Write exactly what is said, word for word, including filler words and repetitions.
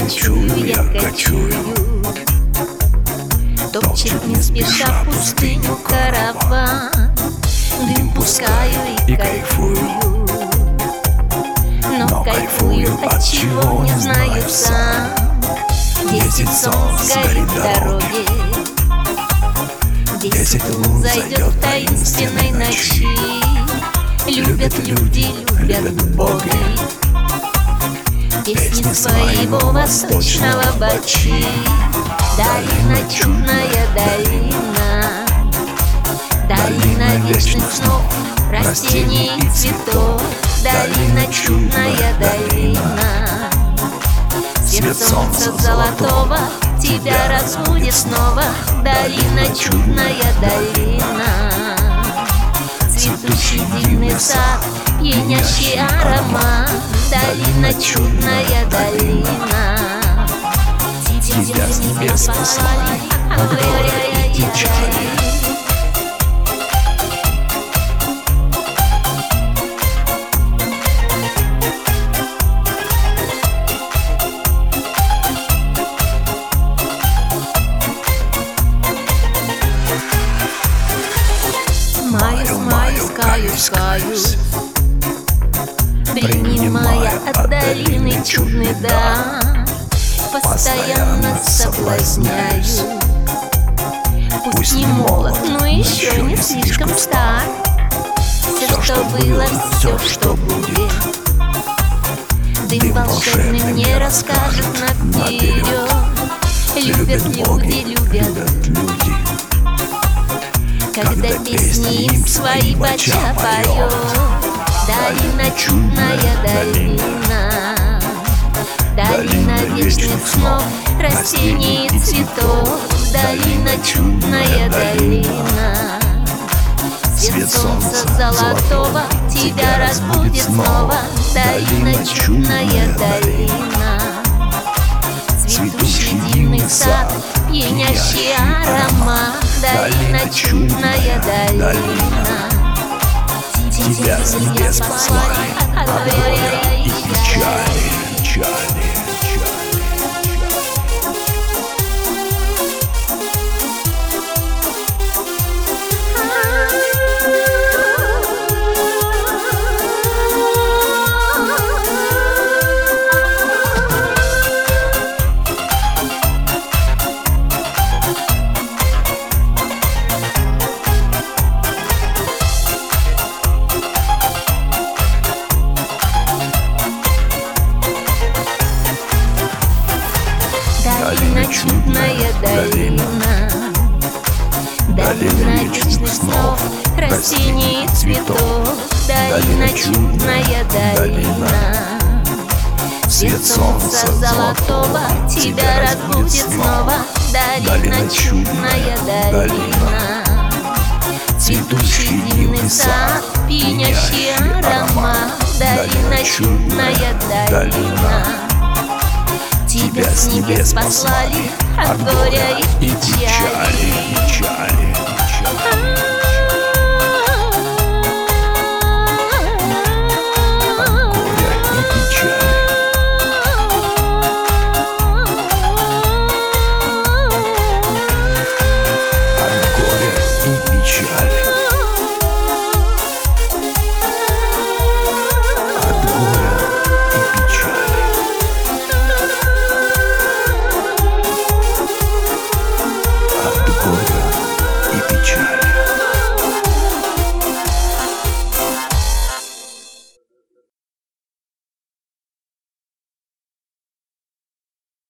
чую, я кочую. Топчет не спеша пустыню караван. Дым пускаю и кайфую, но кайфую от чего не знаю сам. Десять солнц горит в дороге, десять лун зайдет в таинственной ночи. Любят люди, любят боги песни своего восточного бачи. Долина, чудная долина, долина вечных снов, растений и цветов. Долина, чудная долина, свет солнца золотого тебя разбудит снова. Долина, чудная долина, цветущий дивный сад, пьянящий аромат. Долина, чудная долина, тебя с небес послали горе и печали. Маюсь, маюсь, каюсь, каюсь, принимая от долины чудный дар. Постоянно соблазняюсь, пусть не молод, но еще не слишком стар. Все, что было, все, что будет, дым волшебный мне расскажет наперед. Любят люди, любят люди, когда песни им свои бача поет. Долина, чудная долина, долина вечных снов, растений и цветов. Долина, чудная долина, свет солнца золотого тебя разбудит снова. Долина, чудная долина, цветущий дивный сад, пьянящий аромат. Долина, чудная долина, тебя с небес послали горе и печали, печали. долина, чудная долина, долина вечных снов, растений и цветов. Долина, чудная долина, свет солнца золотого тебя разбудит снова. Долина, чудная долина, цветущий дивный сад, пьянящий аромат. Долина, чудная долина, тебя с небес послали от горя и печали.